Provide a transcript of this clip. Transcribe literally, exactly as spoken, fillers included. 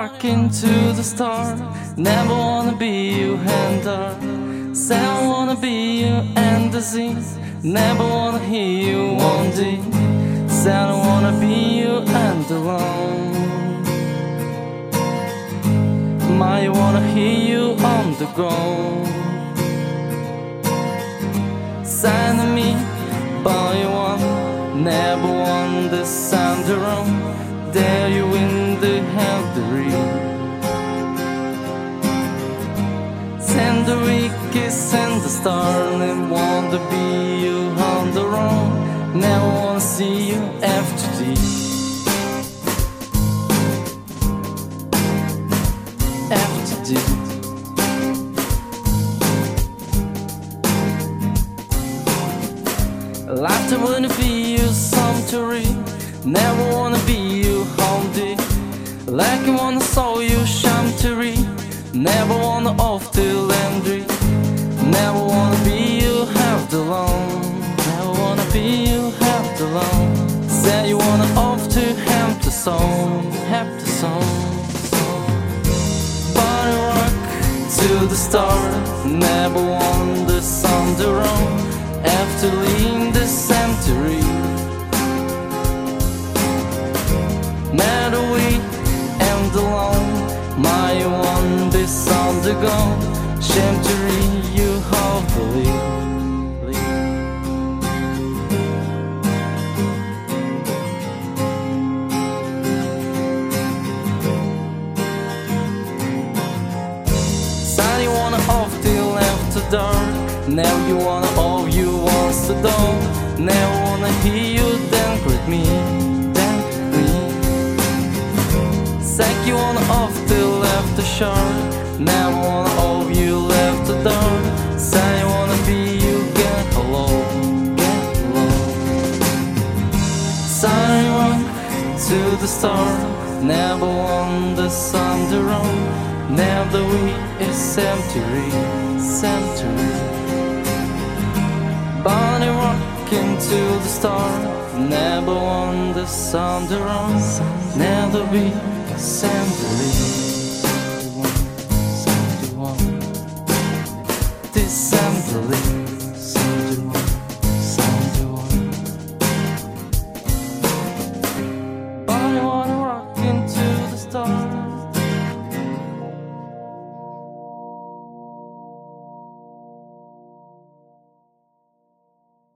walking to the star. Never wanna be you and her. Say I wanna be you and the sea. Never wanna hear you one day. Say I don't wanna be you and alone. My, I wanna hear you on the go. Sign to me, but you want, never want the sound around. There you in the healthy. Send the wicked, send the star, and want to be you on the road. Never wanna see you after tea. After tea. Laughter wanna be you some to read. Never wanna be you home day. Like I wanna saw you sham to read. Never wanna off the laundry. Never wanna be you half alone. Never wanna be you half alone. Say you wanna off to have the song, have the song. Body rock to the stars. Never want the sun to run. After leaving the cemetery. Matter we and alone. My one this on the go. Shame to read you how believe. Sunny wanna off till after dark. Now you wanna all you wants to do. Never wanna hear you then greet me. Like you wanna off till left the shore. Now wanna all you left the door. Say you wanna be you get hello, get hello. Sorry walk to the star. Never want the sun to run. Now the week is cemetery, cemetery. Body walking to the star. Never want the sun to run. Now the week Assembly.